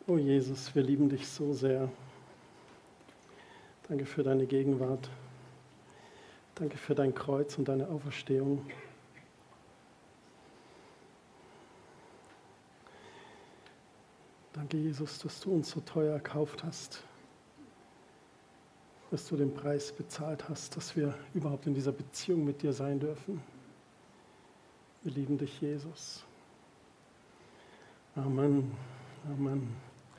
Oh Jesus, wir lieben dich so sehr. Danke für deine Gegenwart. Danke für dein Kreuz und deine Auferstehung. Danke, Jesus, dass du uns so teuer erkauft hast, dass du den Preis bezahlt hast, dass wir überhaupt in dieser Beziehung mit dir sein dürfen. Wir lieben dich, Jesus. Amen. Amen.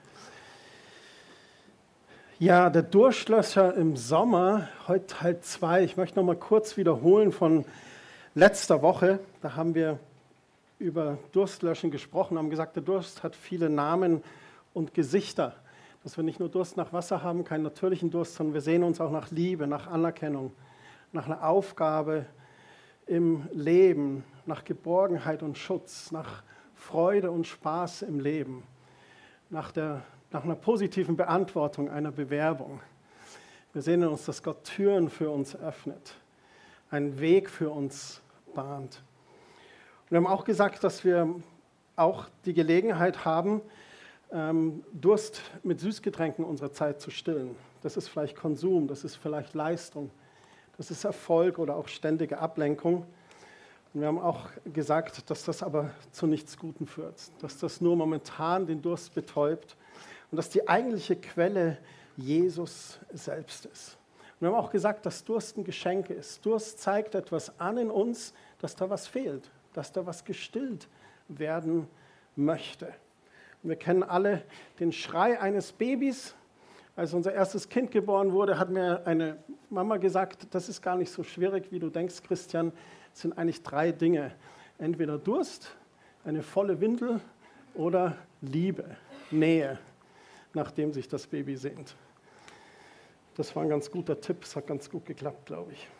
Ja, der Durstlöscher im Sommer, heute Teil 2. Ich möchte noch mal kurz wiederholen von letzter Woche. Da haben wir über Durstlöschen gesprochen, haben gesagt, der Durst hat viele Namen und Gesichter. Dass wir nicht nur Durst nach Wasser haben, keinen natürlichen Durst, sondern wir sehen uns auch nach Liebe, nach Anerkennung, nach einer Aufgabe im Leben, nach Geborgenheit und Schutz, nach Freude und Spaß im Leben, nach einer positiven Beantwortung einer Bewerbung. Wir sehen in uns, dass Gott Türen für uns öffnet, einen Weg für uns bahnt. Und wir haben auch gesagt, dass wir auch die Gelegenheit haben, Durst mit Süßgetränken unserer Zeit zu stillen. Das ist vielleicht Konsum, das ist vielleicht Leistung, das ist Erfolg oder auch ständige Ablenkung. Und wir haben auch gesagt, dass das aber zu nichts Guten führt, dass das nur momentan den Durst betäubt und dass die eigentliche Quelle Jesus selbst ist. Und wir haben auch gesagt, dass Durst ein Geschenk ist. Durst zeigt etwas an in uns, dass da was fehlt, dass da was gestillt werden möchte. Und wir kennen alle den Schrei eines Babys. Als unser erstes Kind geboren wurde, hat mir eine Mama gesagt, das ist gar nicht so schwierig, wie du denkst, Christian. Es sind eigentlich 3 Dinge. Entweder Durst, eine volle Windel oder Liebe, Nähe, nachdem sich das Baby sehnt. Das war ein ganz guter Tipp, es hat ganz gut geklappt, glaube ich.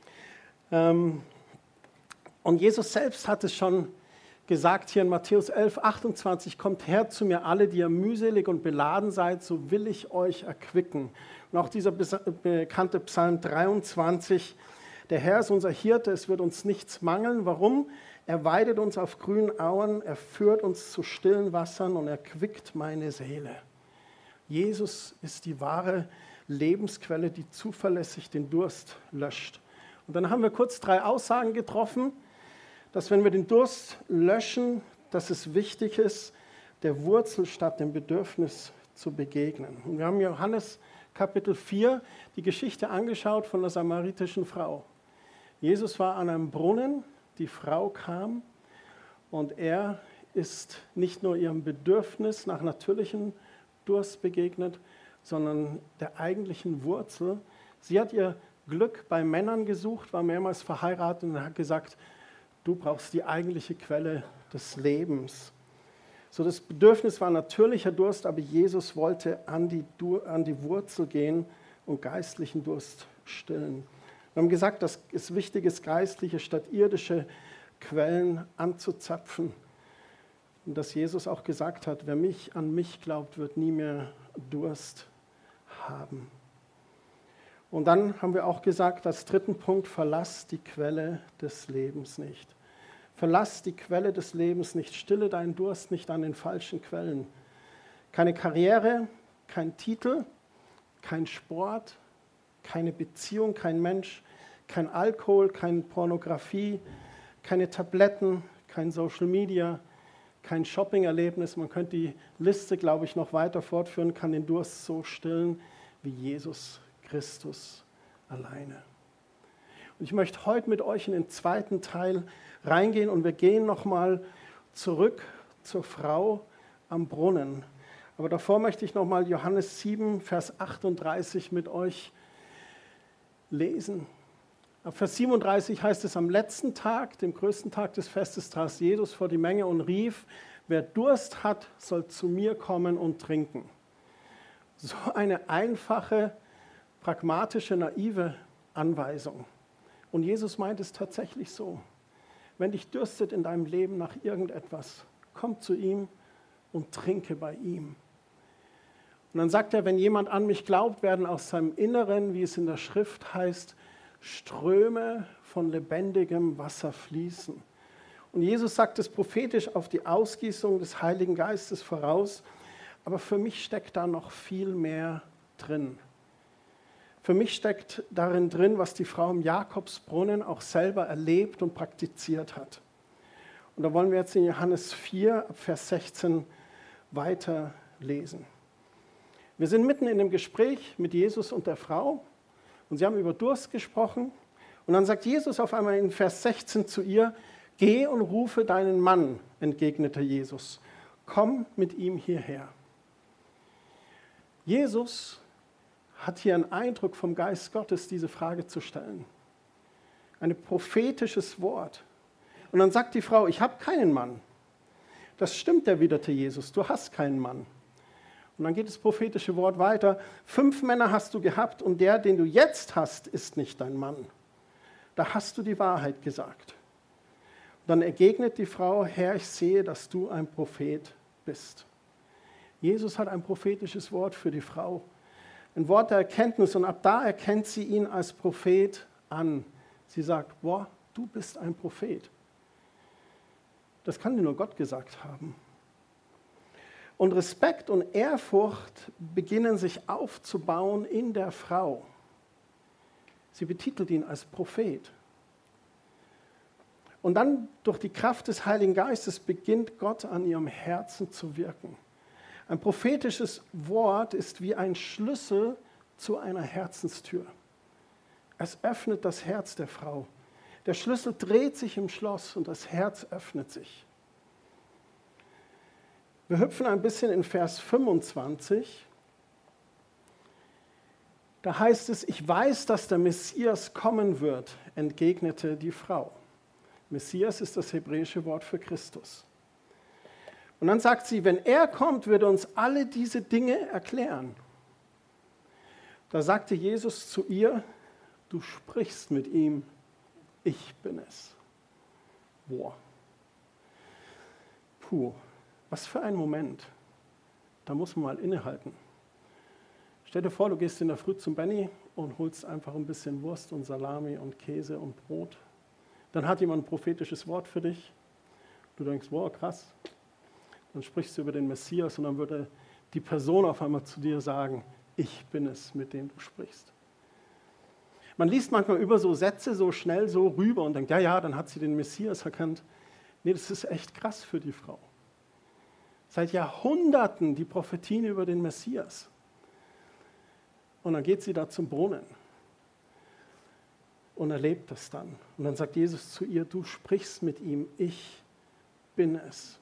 Und Jesus selbst hat es schon gesagt hier in Matthäus 11, 28, kommt her zu mir alle, die ihr mühselig und beladen seid, so will ich euch erquicken. Und auch dieser bekannte Psalm 23, der Herr ist unser Hirte, es wird uns nichts mangeln. Warum? Er weidet uns auf grünen Auen, er führt uns zu stillen Wassern und erquickt meine Seele. Jesus ist die wahre Lebensquelle, die zuverlässig den Durst löscht. Und dann haben wir kurz 3 Aussagen getroffen, dass wenn wir den Durst löschen, dass es wichtig ist, der Wurzel statt dem Bedürfnis zu begegnen. Und wir haben Johannes Kapitel 4 die Geschichte angeschaut von der samaritischen Frau. Jesus war an einem Brunnen, die Frau kam und er ist nicht nur ihrem Bedürfnis nach natürlichem Durst begegnet, sondern der eigentlichen Wurzel. Sie hat ihr Glück bei Männern gesucht, war mehrmals verheiratet und hat gesagt, du brauchst die eigentliche Quelle des Lebens. So, das Bedürfnis war natürlicher Durst, aber Jesus wollte an die Wurzel gehen und geistlichen Durst stillen. Wir haben gesagt, dass es wichtig ist, geistliche statt irdische Quellen anzuzapfen. Und dass Jesus auch gesagt hat, wer an mich glaubt, wird nie mehr Durst haben. Und dann haben wir auch gesagt, als 3. Punkt, verlass die Quelle des Lebens nicht. Verlass die Quelle des Lebens nicht, stille deinen Durst nicht an den falschen Quellen. Keine Karriere, kein Titel, kein Sport, keine Beziehung, kein Mensch, kein Alkohol, keine Pornografie, keine Tabletten, kein Social Media, kein Shopping-Erlebnis. Man könnte die Liste, glaube ich, noch weiter fortführen, kann den Durst so stillen wie Jesus Christus alleine. Und ich möchte heute mit euch in den 2. Teil reingehen und wir gehen nochmal zurück zur Frau am Brunnen. Aber davor möchte ich nochmal Johannes 7, Vers 38 mit euch lesen. Ab Vers 37 heißt es, am letzten Tag, dem größten Tag des Festes, trat Jesus vor die Menge und rief, wer Durst hat, soll zu mir kommen und trinken. So eine einfache, pragmatische, naive Anweisung. Und Jesus meint es tatsächlich so. Wenn dich dürstet in deinem Leben nach irgendetwas, komm zu ihm und trinke bei ihm. Und dann sagt er, wenn jemand an mich glaubt, werden aus seinem Inneren, wie es in der Schrift heißt, Ströme von lebendigem Wasser fließen. Und Jesus sagt es prophetisch auf die Ausgießung des Heiligen Geistes voraus, Aber für mich steckt da noch viel mehr drin. Für mich steckt darin drin, was die Frau im Jakobsbrunnen auch selber erlebt und praktiziert hat. Und da wollen wir jetzt in Johannes 4, ab Vers 16 weiterlesen. Wir sind mitten in dem Gespräch mit Jesus und der Frau und sie haben über Durst gesprochen. Und dann sagt Jesus auf einmal in Vers 16 zu ihr, geh und rufe deinen Mann, entgegnete Jesus. Komm mit ihm hierher. Jesus hat hier einen Eindruck vom Geist Gottes, diese Frage zu stellen. Ein prophetisches Wort. Und dann sagt die Frau, ich habe keinen Mann. Das stimmt, erwiderte Jesus, du hast keinen Mann. Und dann geht das prophetische Wort weiter. 5 Männer hast du gehabt und der, den du jetzt hast, ist nicht dein Mann. Da hast du die Wahrheit gesagt. Und dann entgegnet die Frau, Herr, ich sehe, dass du ein Prophet bist. Jesus hat ein prophetisches Wort für die Frau. Ein Wort der Erkenntnis und ab da erkennt sie ihn als Prophet an. Sie sagt, boah, du bist ein Prophet. Das kann dir nur Gott gesagt haben. Und Respekt und Ehrfurcht beginnen sich aufzubauen in der Frau. Sie betitelt ihn als Prophet. Und dann durch die Kraft des Heiligen Geistes beginnt Gott an ihrem Herzen zu wirken. Ein prophetisches Wort ist wie ein Schlüssel zu einer Herzenstür. Es öffnet das Herz der Frau. Der Schlüssel dreht sich im Schloss und das Herz öffnet sich. Wir hüpfen ein bisschen in Vers 25. Da heißt es, ich weiß, dass der Messias kommen wird, entgegnete die Frau. Messias ist das hebräische Wort für Christus. Und dann sagt sie, wenn er kommt, wird er uns alle diese Dinge erklären. Da sagte Jesus zu ihr, du sprichst mit ihm, ich bin es. Boah. Puh, was für ein Moment. Da muss man mal innehalten. Stell dir vor, du gehst in der Früh zum Benny und holst einfach ein bisschen Wurst und Salami und Käse und Brot. Dann hat jemand ein prophetisches Wort für dich. Du denkst, wow, krass. Dann sprichst du über den Messias und dann würde die Person auf einmal zu dir sagen, ich bin es, mit dem du sprichst. Man liest manchmal über so Sätze so schnell so rüber und denkt, ja, dann hat sie den Messias erkannt. Nee, das ist echt krass für die Frau. Seit Jahrhunderten die Prophetien über den Messias. Und dann geht sie da zum Brunnen und erlebt das dann. Und dann sagt Jesus zu ihr, du sprichst mit ihm, ich bin es.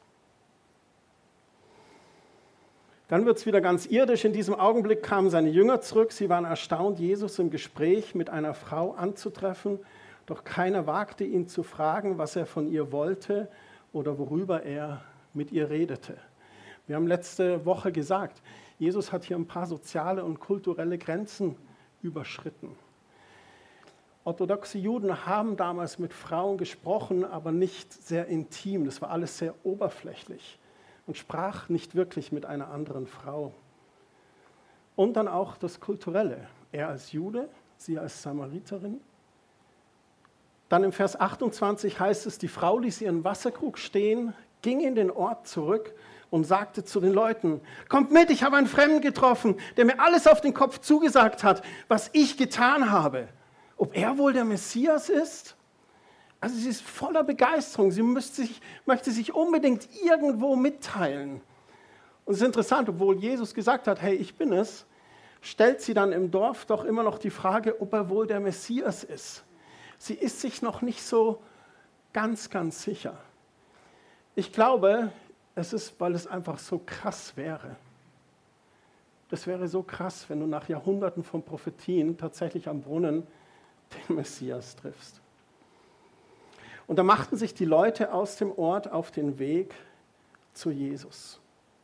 Dann wird es wieder ganz irdisch. In diesem Augenblick kamen seine Jünger zurück. Sie waren erstaunt, Jesus im Gespräch mit einer Frau anzutreffen. Doch keiner wagte ihn zu fragen, was er von ihr wollte oder worüber er mit ihr redete. Wir haben letzte Woche gesagt, Jesus hat hier ein paar soziale und kulturelle Grenzen überschritten. Orthodoxe Juden haben damals mit Frauen gesprochen, aber nicht sehr intim. Das war alles sehr oberflächlich. Und sprach nicht wirklich mit einer anderen Frau. Und dann auch das Kulturelle. Er als Jude, sie als Samariterin. Dann im Vers 28 heißt es, die Frau ließ ihren Wasserkrug stehen, ging in den Ort zurück und sagte zu den Leuten, kommt mit, ich habe einen Fremden getroffen, der mir alles auf den Kopf zugesagt hat, was ich getan habe. Ob er wohl der Messias ist? Also sie ist voller Begeisterung, sie möchte sich unbedingt irgendwo mitteilen. Und es ist interessant, obwohl Jesus gesagt hat, hey, ich bin es, stellt sie dann im Dorf doch immer noch die Frage, ob er wohl der Messias ist. Sie ist sich noch nicht so ganz sicher. Ich glaube, es ist, weil es einfach so krass wäre. Das wäre so krass, wenn du nach Jahrhunderten von Prophetien tatsächlich am Brunnen den Messias triffst. Und da machten sich die Leute aus dem Ort auf den Weg zu Jesus.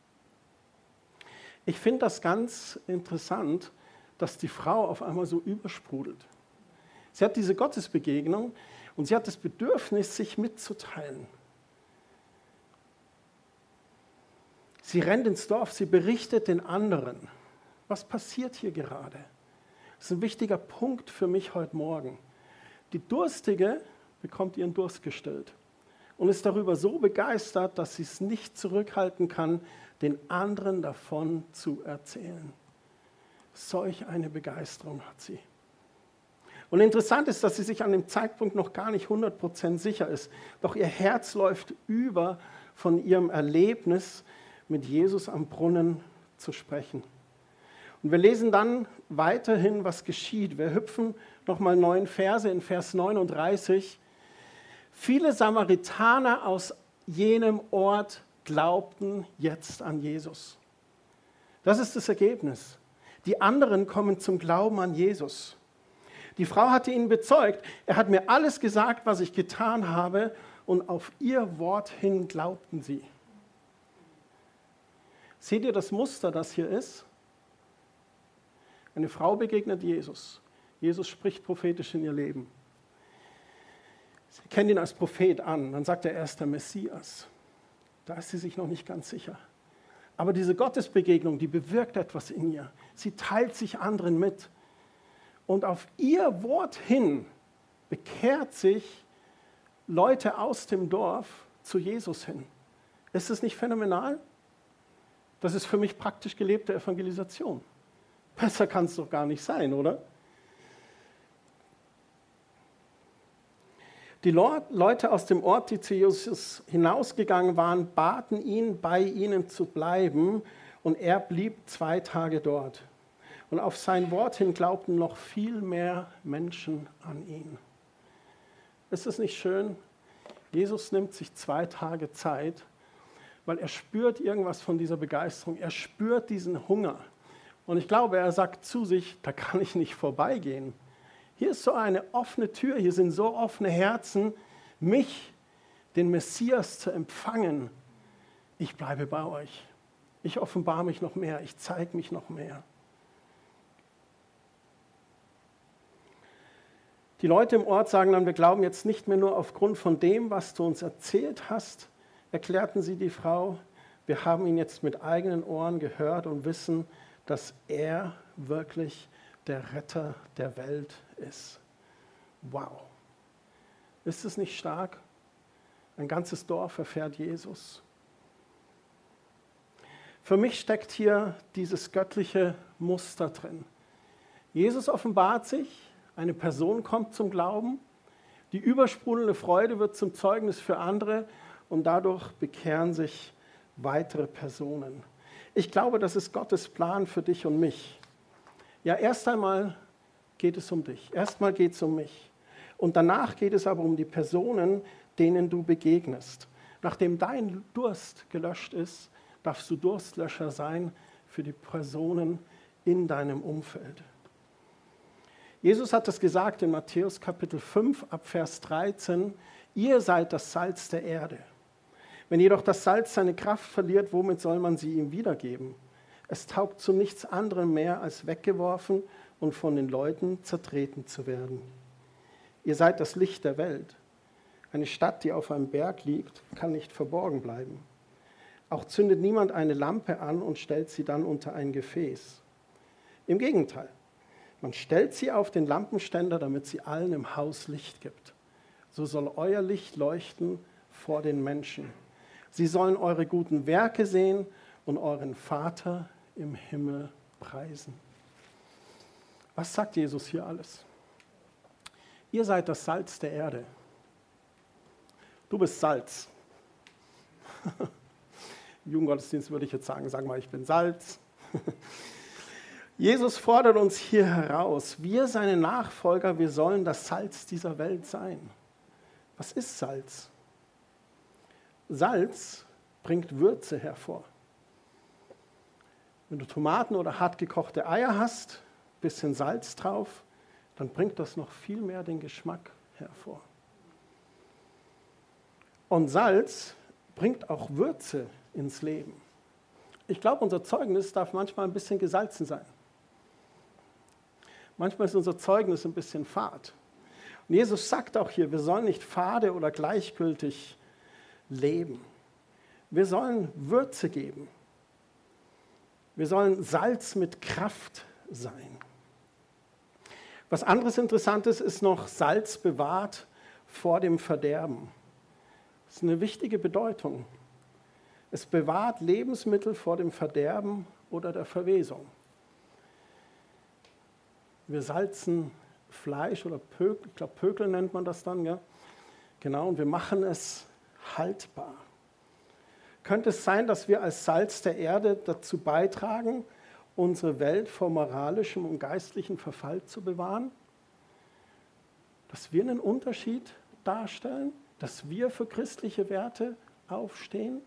Ich finde das ganz interessant, dass die Frau auf einmal so übersprudelt. Sie hat diese Gottesbegegnung und sie hat das Bedürfnis, sich mitzuteilen. Sie rennt ins Dorf, sie berichtet den anderen. Was passiert hier gerade? Das ist ein wichtiger Punkt für mich heute Morgen. Die Durstige bekommt ihren Durst gestillt. und ist darüber so begeistert, dass sie es nicht zurückhalten kann, den anderen davon zu erzählen. Solch eine Begeisterung hat sie. Und interessant ist, dass sie sich an dem Zeitpunkt noch gar nicht 100% sicher ist. Doch ihr Herz läuft über von ihrem Erlebnis, mit Jesus am Brunnen zu sprechen. Und wir lesen dann weiterhin, was geschieht. Wir hüpfen nochmal 9 Verse in Vers 39. Viele Samaritaner aus jenem Ort glaubten jetzt an Jesus. Das ist das Ergebnis. Die anderen kommen zum Glauben an Jesus. Die Frau hatte ihnen bezeugt, er hat mir alles gesagt, was ich getan habe, und auf ihr Wort hin glaubten sie. Seht ihr das Muster, das hier ist? Eine Frau begegnet Jesus. Jesus spricht prophetisch in ihr Leben. Sie kennt ihn als Prophet an, dann sagt er ist der Messias. Da ist sie sich noch nicht ganz sicher. Aber diese Gottesbegegnung, die bewirkt etwas in ihr. Sie teilt sich anderen mit. Und auf ihr Wort hin bekehrt sich Leute aus dem Dorf zu Jesus hin. Ist das nicht phänomenal? Das ist für mich praktisch gelebte Evangelisation. Besser kann es doch gar nicht sein, oder? Die Leute aus dem Ort, die zu Jesus hinausgegangen waren, baten ihn, bei ihnen zu bleiben, und er blieb 2 Tage dort. Und auf sein Wort hin glaubten noch viel mehr Menschen an ihn. Ist es nicht schön? Jesus nimmt sich 2 Tage Zeit, weil er spürt irgendwas von dieser Begeisterung. Er spürt diesen Hunger. Und ich glaube, er sagt zu sich, da kann ich nicht vorbeigehen. Hier ist so eine offene Tür, hier sind so offene Herzen, mich, den Messias, zu empfangen. Ich bleibe bei euch. Ich offenbare mich noch mehr, ich zeige mich noch mehr. Die Leute im Ort sagen dann, wir glauben jetzt nicht mehr nur aufgrund von dem, was du uns erzählt hast, erklärten sie die Frau, wir haben ihn jetzt mit eigenen Ohren gehört und wissen, dass er wirklich der Retter der Welt ist. Wow. Ist es nicht stark? Ein ganzes Dorf erfährt Jesus. Für mich steckt hier dieses göttliche Muster drin. Jesus offenbart sich, eine Person kommt zum Glauben, die übersprudelnde Freude wird zum Zeugnis für andere und dadurch bekehren sich weitere Personen. Ich glaube, das ist Gottes Plan für dich und mich. Ja, erst einmal geht es um dich. Erstmal geht es um mich. Und danach geht es aber um die Personen, denen du begegnest. Nachdem dein Durst gelöscht ist, darfst du Durstlöscher sein für die Personen in deinem Umfeld. Jesus hat es gesagt in Matthäus Kapitel 5 ab Vers 13, ihr seid das Salz der Erde. Wenn jedoch das Salz seine Kraft verliert, womit soll man sie ihm wiedergeben? Es taugt zu nichts anderem mehr, als weggeworfen und von den Leuten zertreten zu werden. Ihr seid das Licht der Welt. Eine Stadt, die auf einem Berg liegt, kann nicht verborgen bleiben. Auch zündet niemand eine Lampe an und stellt sie dann unter ein Gefäß. Im Gegenteil, man stellt sie auf den Lampenständer, damit sie allen im Haus Licht gibt. So soll euer Licht leuchten vor den Menschen. Sie sollen eure guten Werke sehen und euren Vater im Himmel preisen. Was sagt Jesus hier alles? Ihr seid das Salz der Erde. Du bist Salz. Im Jugendgottesdienst würde ich jetzt sagen, sag mal, ich bin Salz. Jesus fordert uns hier heraus, wir seine Nachfolger, wir sollen das Salz dieser Welt sein. Was ist Salz? Salz bringt Würze hervor. Wenn du Tomaten oder hart gekochte Eier hast, ein bisschen Salz drauf, dann bringt das noch viel mehr den Geschmack hervor. Und Salz bringt auch Würze ins Leben. Ich glaube, unser Zeugnis darf manchmal ein bisschen gesalzen sein. Manchmal ist unser Zeugnis ein bisschen fad. Und Jesus sagt auch hier, wir sollen nicht fade oder gleichgültig leben. Wir sollen Würze geben. Wir sollen Salz mit Kraft sein. Was anderes Interessantes ist noch, Salz bewahrt vor dem Verderben. Das ist eine wichtige Bedeutung. Es bewahrt Lebensmittel vor dem Verderben oder der Verwesung. Wir salzen Fleisch oder Pökel, ich glaube Pökel nennt man das dann, ja? Genau, und wir machen es haltbar. Könnte es sein, dass wir als Salz der Erde dazu beitragen, unsere Welt vor moralischem und geistlichem Verfall zu bewahren? Dass wir einen Unterschied darstellen? Dass wir für christliche Werte aufstehen?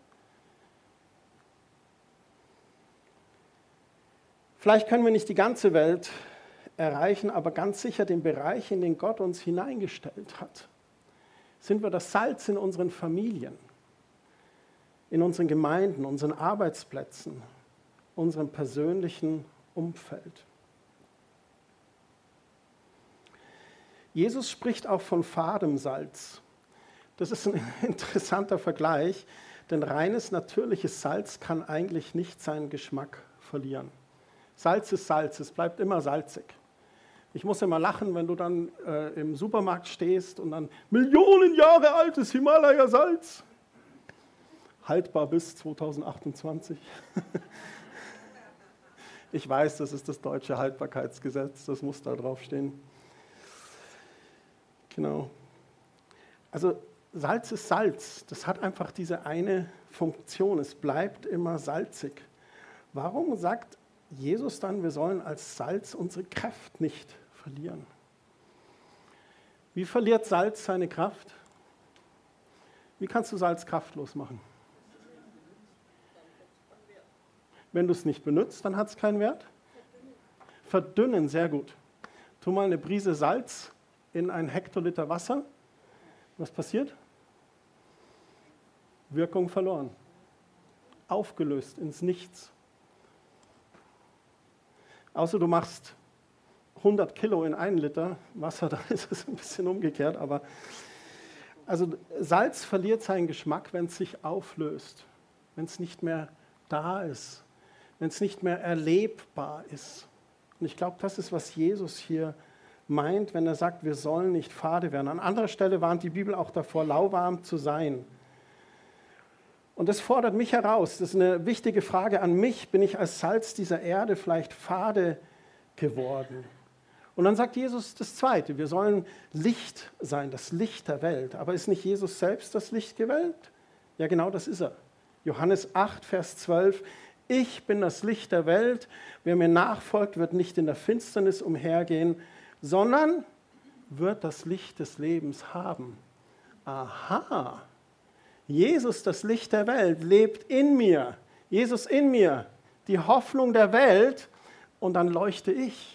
Vielleicht können wir nicht die ganze Welt erreichen, aber ganz sicher den Bereich, in den Gott uns hineingestellt hat. Sind wir das Salz in unseren Familien, in unseren Gemeinden, unseren Arbeitsplätzen, unserem persönlichen Umfeld? Jesus spricht auch von fadem Salz. Das ist ein interessanter Vergleich, denn reines, natürliches Salz kann eigentlich nicht seinen Geschmack verlieren. Salz ist Salz, es bleibt immer salzig. Ich muss immer lachen, wenn du dann im Supermarkt stehst und dann Millionen Jahre altes Himalaya-Salz, haltbar bis 2028. Ich weiß, das ist das deutsche Haltbarkeitsgesetz, das muss da draufstehen. Genau. Also Salz ist Salz, das hat einfach diese eine Funktion, es bleibt immer salzig. Warum sagt Jesus dann, wir sollen als Salz unsere Kraft nicht verlieren? Wie verliert Salz seine Kraft? Wie kannst du Salz kraftlos machen? Wenn du es nicht benutzt, dann hat es keinen Wert? Verdünnen, sehr gut. Tu mal eine Prise Salz in 1 Hektoliter Wasser. Was passiert? Wirkung verloren. Aufgelöst ins Nichts. Außer du machst 100 Kilo in 1 Liter Wasser, dann ist es ein bisschen umgekehrt. Aber also Salz verliert seinen Geschmack, wenn es sich auflöst, wenn es nicht mehr da ist, wenn es nicht mehr erlebbar ist. Und ich glaube, das ist, was Jesus hier meint, wenn er sagt, wir sollen nicht fade werden. An anderer Stelle warnt die Bibel auch davor, lauwarm zu sein. Und das fordert mich heraus. Das ist eine wichtige Frage an mich. Bin ich als Salz dieser Erde vielleicht fade geworden? Und dann sagt Jesus das Zweite. Wir sollen Licht sein, das Licht der Welt. Aber ist nicht Jesus selbst das Licht gewählt? Ja, genau das ist er. Johannes 8, Vers 12. Ich bin das Licht der Welt. Wer mir nachfolgt, wird nicht in der Finsternis umhergehen, sondern wird das Licht des Lebens haben. Aha. Jesus, das Licht der Welt, lebt in mir. Jesus in mir, die Hoffnung der Welt, und dann leuchte ich.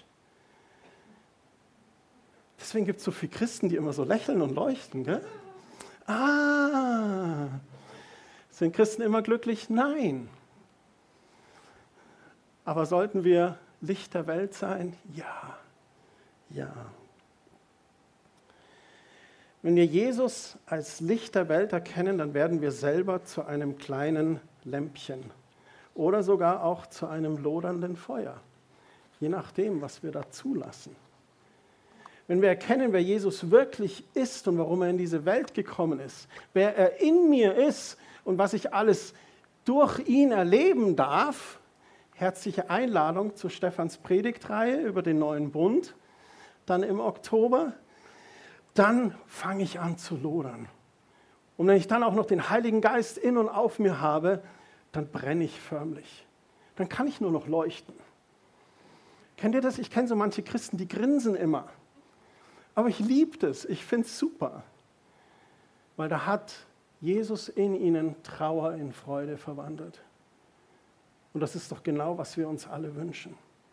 Deswegen gibt es so viele Christen, die immer so lächeln und leuchten. Gell? Sind Christen immer glücklich? Nein. Aber sollten wir Licht der Welt sein? Ja. Ja. Wenn wir Jesus als Licht der Welt erkennen, dann werden wir selber zu einem kleinen Lämpchen oder sogar auch zu einem lodernden Feuer, je nachdem, was wir da zulassen. Wenn wir erkennen, wer Jesus wirklich ist und warum er in diese Welt gekommen ist, wer er in mir ist und was ich alles durch ihn erleben darf, herzliche Einladung zur Stephans Predigtreihe über den neuen Bund, dann im Oktober, dann fange ich an zu lodern. Und wenn ich dann auch noch den Heiligen Geist in und auf mir habe, dann brenne ich förmlich. Dann kann ich nur noch leuchten. Kennt ihr das? Ich kenne so manche Christen, die grinsen immer. Aber ich liebe das, ich finde es super. Weil da hat Jesus in ihnen Trauer in Freude verwandelt. Und das ist doch genau, was wir uns alle wünschen.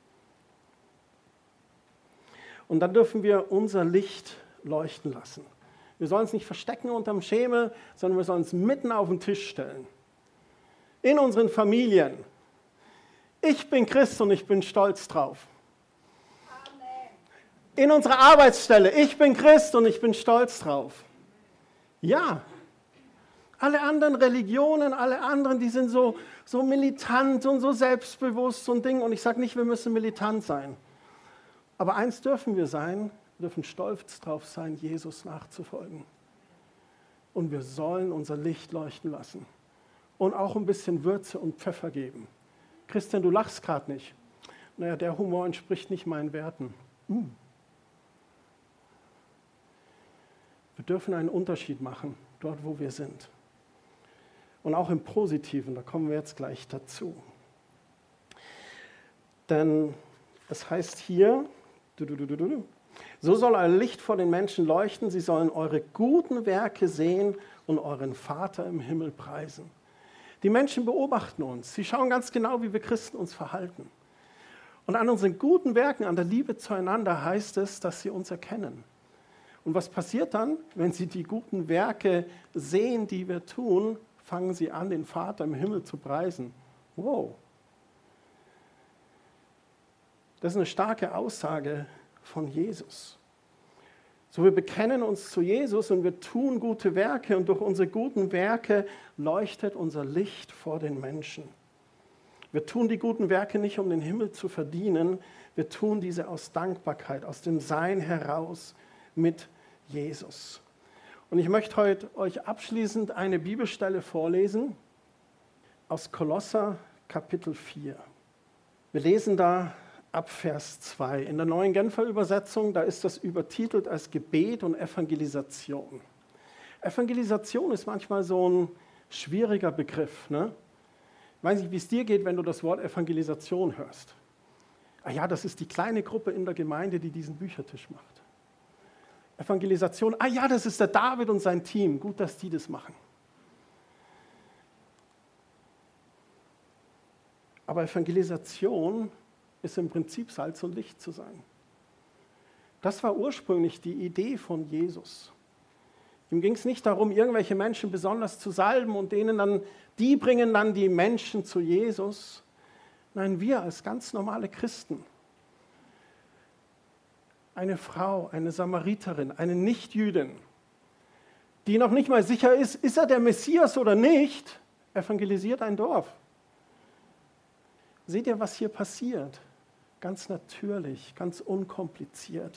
Und dann dürfen wir unser Licht leuchten lassen. Wir sollen es nicht verstecken unterm Schemel, sondern wir sollen es mitten auf den Tisch stellen. In unseren Familien. Ich bin Christ und ich bin stolz drauf. Amen. In unserer Arbeitsstelle. Ich bin Christ und ich bin stolz drauf. Ja. Alle anderen Religionen, alle anderen, die sind so militant und so selbstbewusst und Ding. Und ich sage nicht, wir müssen militant sein. Aber eins dürfen wir sein, wir dürfen stolz drauf sein, Jesus nachzufolgen. und wir sollen unser Licht leuchten lassen und auch ein bisschen Würze und Pfeffer geben. Christian, du lachst gerade nicht. Naja, der Humor entspricht nicht meinen Werten. Wir dürfen einen Unterschied machen, dort wo wir sind. Und auch im Positiven, da kommen wir jetzt gleich dazu. Denn es heißt hier, so soll euer Licht vor den Menschen leuchten, sie sollen eure guten Werke sehen und euren Vater im Himmel preisen. Die Menschen beobachten uns, sie schauen ganz genau, wie wir Christen uns verhalten. Und an unseren guten Werken, an der Liebe zueinander heißt es, dass sie uns erkennen. Und was passiert dann, wenn sie die guten Werke sehen, die wir tun, fangen sie an, den Vater im Himmel zu preisen. Wow. Das ist eine starke Aussage von Jesus. So, wir bekennen uns zu Jesus und wir tun gute Werke und durch unsere guten Werke leuchtet unser Licht vor den Menschen. Wir tun die guten Werke nicht, um den Himmel zu verdienen, wir tun diese aus Dankbarkeit, aus dem Sein heraus mit Jesus. Und ich möchte heute euch abschließend eine Bibelstelle vorlesen aus Kolosser Kapitel 4. Wir lesen da ab Vers 2. In der Neuen Genfer Übersetzung, da ist das übertitelt als Gebet und Evangelisation. Evangelisation ist manchmal so ein schwieriger Begriff. Ne? Ich weiß nicht, wie es dir geht, wenn du das Wort Evangelisation hörst. Ah ja, das ist die kleine Gruppe in der Gemeinde, die diesen Büchertisch macht. Evangelisation, ah ja, das ist der David und sein Team. Gut, dass die das machen. Aber Evangelisation ist im Prinzip Salz und Licht zu sein. Das war ursprünglich die Idee von Jesus. Ihm ging es nicht darum, irgendwelche Menschen besonders zu salben und die bringen dann die Menschen zu Jesus. Nein, wir als ganz normale Christen, eine Frau, eine Samariterin, eine Nichtjüdin, die noch nicht mal sicher ist er der Messias oder nicht, evangelisiert ein Dorf. Seht ihr, was hier passiert? Ganz natürlich, ganz unkompliziert.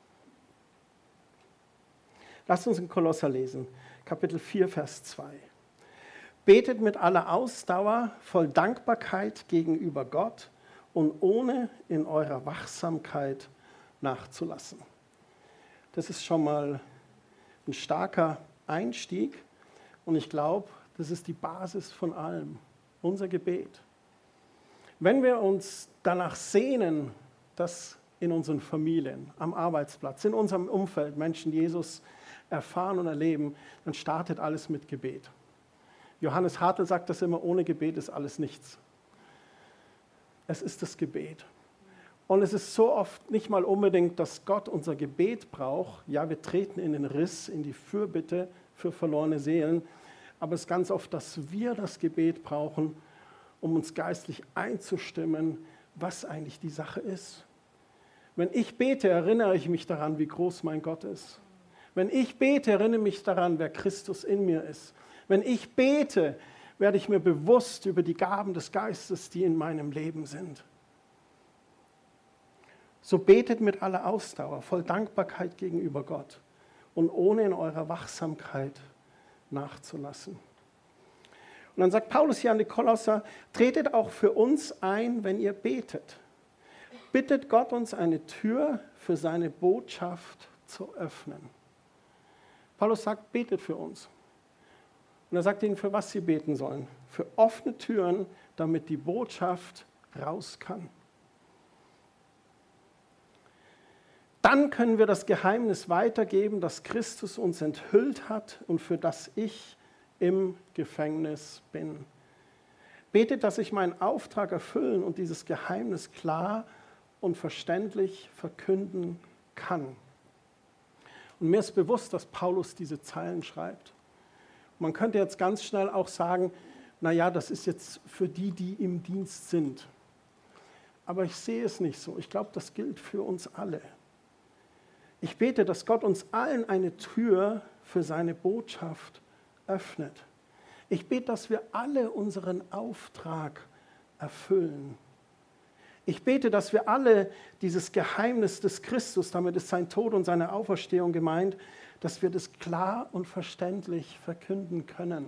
Lasst uns in Kolosser lesen, Kapitel 4, Vers 2. Betet mit aller Ausdauer, voll Dankbarkeit gegenüber Gott und ohne in eurer Wachsamkeit nachzulassen. Das ist schon mal ein starker Einstieg und ich glaube, das ist die Basis von allem, unser Gebet. Wenn wir uns danach sehnen, dass in unseren Familien, am Arbeitsplatz, in unserem Umfeld Menschen Jesus erfahren und erleben, dann startet alles mit Gebet. Johannes Hartl sagt das immer, ohne Gebet ist alles nichts. Es ist das Gebet. Und es ist so oft nicht mal unbedingt, dass Gott unser Gebet braucht. Ja, wir treten in den Riss, in die Fürbitte für verlorene Seelen. Aber es ist ganz oft, dass wir das Gebet brauchen, um uns geistlich einzustimmen, was eigentlich die Sache ist. Wenn ich bete, erinnere ich mich daran, wie groß mein Gott ist. Wenn ich bete, erinnere ich mich daran, wer Christus in mir ist. Wenn ich bete, werde ich mir bewusst über die Gaben des Geistes, die in meinem Leben sind. So betet mit aller Ausdauer, voll Dankbarkeit gegenüber Gott und ohne in eurer Wachsamkeit nachzulassen. Und dann sagt Paulus hier an die Kolosser, tretet auch für uns ein, wenn ihr betet. Bittet Gott uns eine Tür für seine Botschaft zu öffnen. Paulus sagt, betet für uns. Und er sagt ihnen, für was sie beten sollen. Für offene Türen, damit die Botschaft raus kann. Dann können wir das Geheimnis weitergeben, das Christus uns enthüllt hat und für das ich im Gefängnis bin. Betet, dass ich meinen Auftrag erfüllen und dieses Geheimnis klar und verständlich verkünden kann. Und mir ist bewusst, dass Paulus diese Zeilen schreibt. Man könnte jetzt ganz schnell auch sagen, naja, das ist jetzt für die, die im Dienst sind. Aber ich sehe es nicht so. Ich glaube, das gilt für uns alle. Ich bete, dass Gott uns allen eine Tür für seine Botschaft öffnet. Ich bete, dass wir alle unseren Auftrag erfüllen. Ich bete, dass wir alle dieses Geheimnis des Christus, damit ist sein Tod und seine Auferstehung gemeint, dass wir das klar und verständlich verkünden können.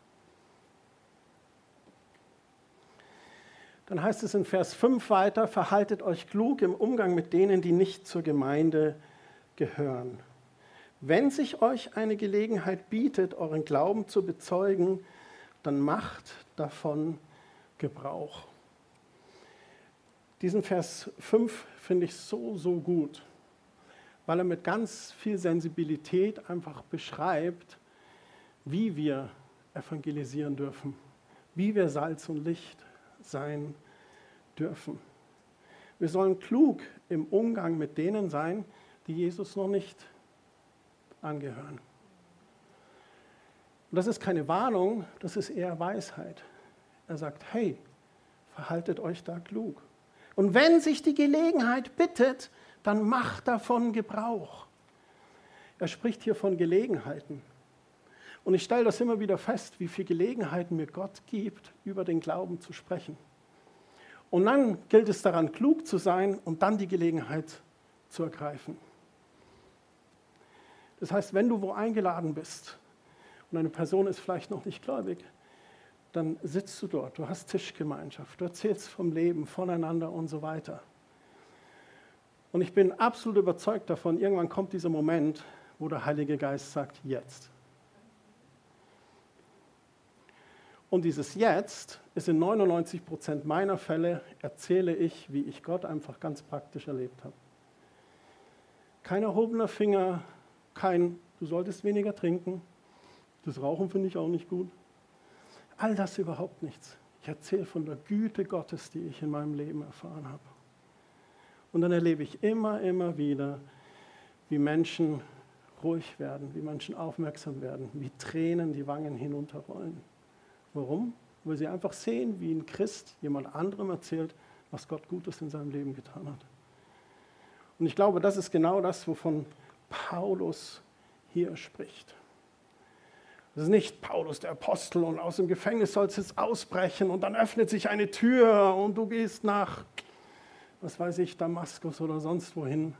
Dann heißt es in Vers 5 weiter, verhaltet euch klug im Umgang mit denen, die nicht zur Gemeinde gehören. Wenn sich euch eine Gelegenheit bietet, euren Glauben zu bezeugen, dann macht davon Gebrauch. Diesen Vers 5 finde ich so, so gut, weil er mit ganz viel Sensibilität einfach beschreibt, wie wir evangelisieren dürfen, wie wir Salz und Licht sein dürfen. Wir sollen klug im Umgang mit denen sein, die Jesus noch nicht angehören. Und das ist keine Warnung, das ist eher Weisheit. Er sagt, hey, verhaltet euch da klug. Und wenn sich die Gelegenheit bittet, dann macht davon Gebrauch. Er spricht hier von Gelegenheiten. Und ich stelle das immer wieder fest, wie viele Gelegenheiten mir Gott gibt, über den Glauben zu sprechen. Und dann gilt es daran, klug zu sein und dann die Gelegenheit zu ergreifen. Das heißt, wenn du wo eingeladen bist und eine Person ist vielleicht noch nicht gläubig, dann sitzt du dort, du hast Tischgemeinschaft, du erzählst vom Leben, voneinander und so weiter. Und ich bin absolut überzeugt davon, irgendwann kommt dieser Moment, wo der Heilige Geist sagt, jetzt. Und dieses Jetzt ist in 99% meiner Fälle, erzähle ich, wie ich Gott einfach ganz praktisch erlebt habe. Kein erhobener Finger, kein, du solltest weniger trinken, das Rauchen finde ich auch nicht gut. All das überhaupt nichts. Ich erzähle von der Güte Gottes, die ich in meinem Leben erfahren habe. Und dann erlebe ich immer wieder, wie Menschen ruhig werden, wie Menschen aufmerksam werden, wie Tränen die Wangen hinunterrollen. Warum? Weil sie einfach sehen, wie ein Christ jemand anderem erzählt, was Gott Gutes in seinem Leben getan hat. Und ich glaube, das ist genau das, wovon Paulus hier spricht. Das ist nicht Paulus, der Apostel, und aus dem Gefängnis sollst du jetzt ausbrechen und dann öffnet sich eine Tür und du gehst nach, was weiß ich, Damaskus oder sonst wohin.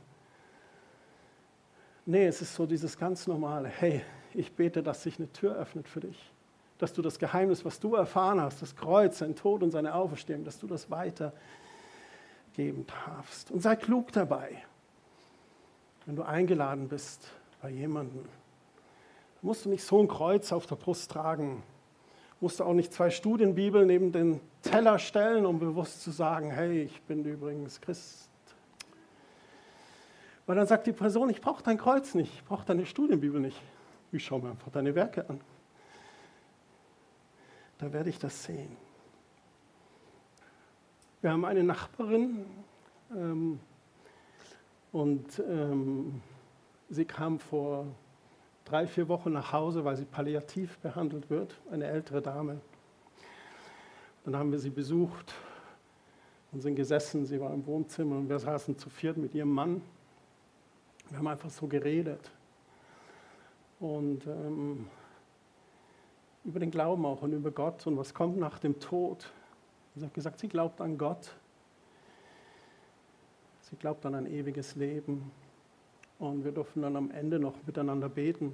Nee, es ist so dieses ganz normale, hey, ich bete, dass sich eine Tür öffnet für dich. Dass du das Geheimnis, was du erfahren hast, das Kreuz, sein Tod und seine Auferstehung, dass du das weitergeben darfst. Und sei klug dabei, wenn du eingeladen bist bei jemandem. Musst du nicht so ein Kreuz auf der Brust tragen. Musst du auch nicht 2 Studienbibeln neben den Teller stellen, um bewusst zu sagen, hey, ich bin übrigens Christ. Weil dann sagt die Person, ich brauche dein Kreuz nicht, ich brauche deine Studienbibel nicht. Ich schaue mir einfach deine Werke an. Da werde ich das sehen. Wir haben eine Nachbarin und sie kam vor 3-4 Wochen nach Hause, weil sie palliativ behandelt wird, eine ältere Dame. Dann haben wir sie besucht und sind gesessen, sie war im Wohnzimmer und wir saßen zu 4 mit ihrem Mann. Wir haben einfach so geredet und über den Glauben auch und über Gott und was kommt nach dem Tod. Sie hat gesagt, sie glaubt an Gott, sie glaubt an ein ewiges Leben. Und wir durften dann am Ende noch miteinander beten.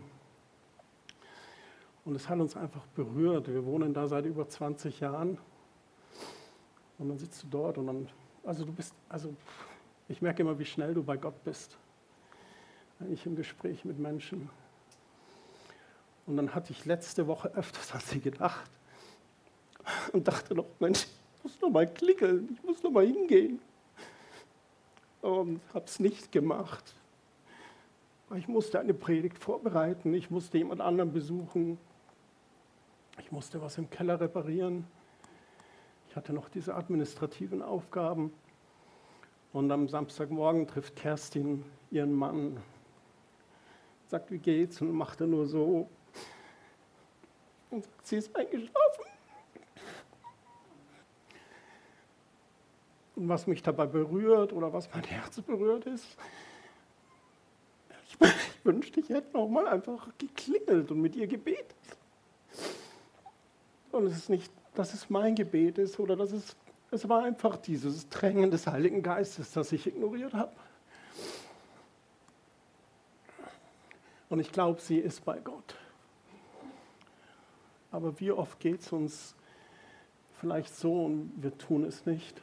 Und es hat uns einfach berührt. Wir wohnen da seit über 20 Jahren. Und dann sitzt du dort und dann, ich merke immer, wie schnell du bei Gott bist. Eigentlich im Gespräch mit Menschen. Und dann hatte ich letzte Woche öfters an sie gedacht. Und dachte noch, Mensch, ich muss noch mal klingeln, ich muss noch mal hingehen. Und habe es nicht gemacht. Ich musste eine Predigt vorbereiten, ich musste jemand anderen besuchen, ich musste was im Keller reparieren, ich hatte noch diese administrativen Aufgaben. Und am Samstagmorgen trifft Kerstin ihren Mann, sagt, wie geht's? Und macht er nur so und sagt, sie ist eingeschlafen. Und was mich dabei berührt oder was mein Herz berührt ist, ich wünschte, ich hätte noch mal einfach geklingelt und mit ihr gebetet. Und es ist nicht, dass es mein Gebet ist oder es war einfach dieses Drängen des Heiligen Geistes, das ich ignoriert habe. Und ich glaube, sie ist bei Gott. Aber wie oft geht es uns vielleicht so und wir tun es nicht?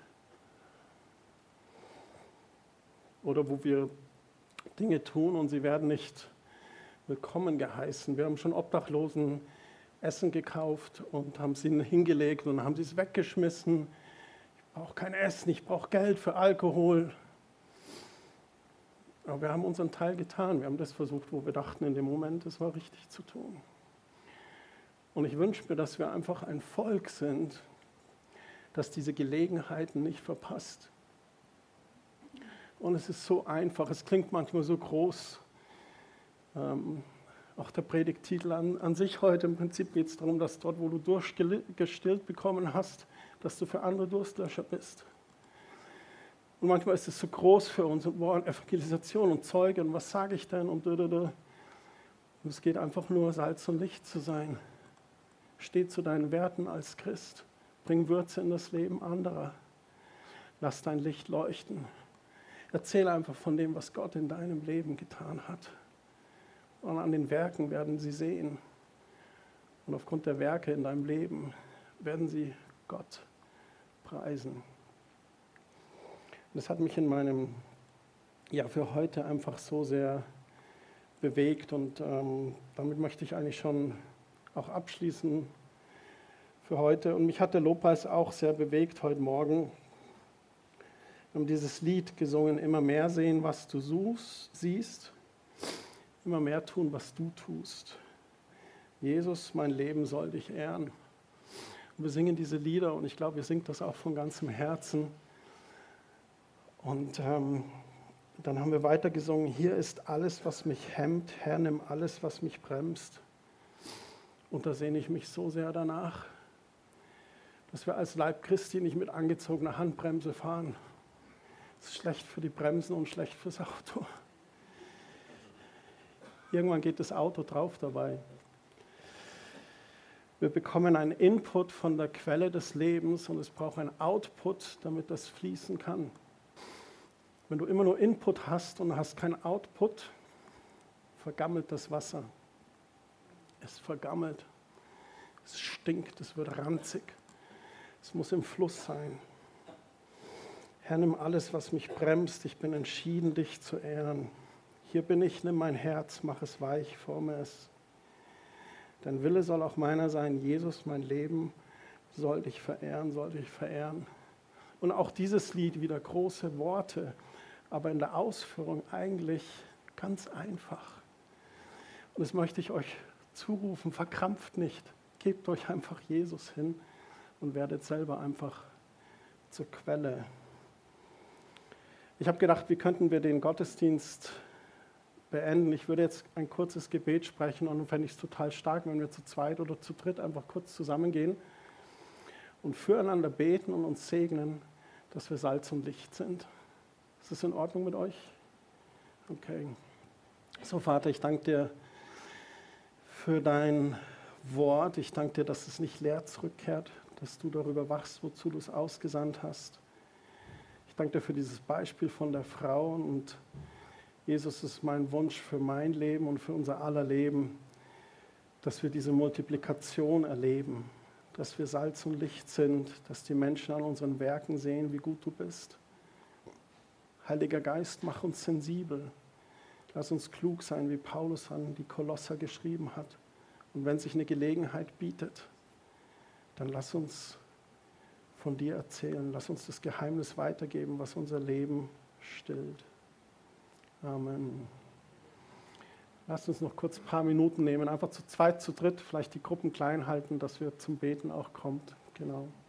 Oder wo wir Dinge tun und sie werden nicht willkommen geheißen. Wir haben schon Obdachlosen Essen gekauft und haben sie hingelegt und haben sie es weggeschmissen. Ich brauche kein Essen, ich brauche Geld für Alkohol. Aber wir haben unseren Teil getan. Wir haben das versucht, wo wir dachten in dem Moment, es war richtig zu tun. Und ich wünsche mir, dass wir einfach ein Volk sind, das diese Gelegenheiten nicht verpasst. Und es ist so einfach, es klingt manchmal so groß. Auch der Predigttitel an sich heute, im Prinzip geht es darum, dass dort, wo du Durst gestillt bekommen hast, dass du für andere Durstlöscher bist. Und manchmal ist es so groß für uns und wollen Evangelisation und Zeuge und was sage ich denn und Und es geht einfach nur, Salz und Licht zu sein. Steh zu deinen Werten als Christ. Bring Würze in das Leben anderer. Lass dein Licht leuchten. Erzähl einfach von dem, was Gott in deinem Leben getan hat. Und an den Werken werden sie sehen. Und aufgrund der Werke in deinem Leben werden sie Gott preisen. Und das hat mich in meinem, für heute einfach so sehr bewegt. Und damit möchte ich eigentlich schon auch abschließen für heute. Und mich hat der Lobpreis auch sehr bewegt heute Morgen. Wir haben dieses Lied gesungen, immer mehr sehen, was du siehst, immer mehr tun, was du tust. Jesus, mein Leben soll dich ehren. Und wir singen diese Lieder und ich glaube, wir singen das auch von ganzem Herzen. Und dann haben wir weiter gesungen, hier ist alles, was mich hemmt, Herr, nimm alles, was mich bremst. Und da sehne ich mich so sehr danach, dass wir als Leib Christi nicht mit angezogener Handbremse fahren. Das ist schlecht für die Bremsen und schlecht fürs Auto. Irgendwann geht das Auto drauf dabei. Wir bekommen einen Input von der Quelle des Lebens und es braucht einen Output, damit das fließen kann. Wenn du immer nur Input hast und hast keinen Output, vergammelt das Wasser. Es vergammelt, es stinkt, es wird ranzig. Es muss im Fluss sein. Herr, nimm alles, was mich bremst. Ich bin entschieden, dich zu ehren. Hier bin ich, nimm mein Herz, mach es weich, forme es. Dein Wille soll auch meiner sein. Jesus, mein Leben soll dich verehren, soll dich verehren. Und auch dieses Lied, wieder große Worte, aber in der Ausführung eigentlich ganz einfach. Und das möchte ich euch zurufen, verkrampft nicht. Gebt euch einfach Jesus hin und werdet selber einfach zur Quelle. Ich habe gedacht, wie könnten wir den Gottesdienst beenden? Ich würde jetzt ein kurzes Gebet sprechen und fände ich es total stark, wenn wir zu zweit oder zu dritt einfach kurz zusammengehen und füreinander beten und uns segnen, dass wir Salz und Licht sind. Ist das in Ordnung mit euch? Okay. So, Vater, ich danke dir für dein Wort. Ich danke dir, dass es nicht leer zurückkehrt, dass du darüber wachst, wozu du es ausgesandt hast. Ich danke dir für dieses Beispiel von der Frau und Jesus, ist mein Wunsch für mein Leben und für unser aller Leben, dass wir diese Multiplikation erleben, dass wir Salz und Licht sind, dass die Menschen an unseren Werken sehen, wie gut du bist. Heiliger Geist, mach uns sensibel. Lass uns klug sein, wie Paulus an die Kolosser geschrieben hat. Und wenn sich eine Gelegenheit bietet, dann lass uns von dir erzählen. Lass uns das Geheimnis weitergeben, was unser Leben stillt. Amen. Lasst uns noch kurz ein paar Minuten nehmen, einfach zu zweit, zu dritt, vielleicht die Gruppen klein halten, dass wir zum Beten auch kommt. Genau.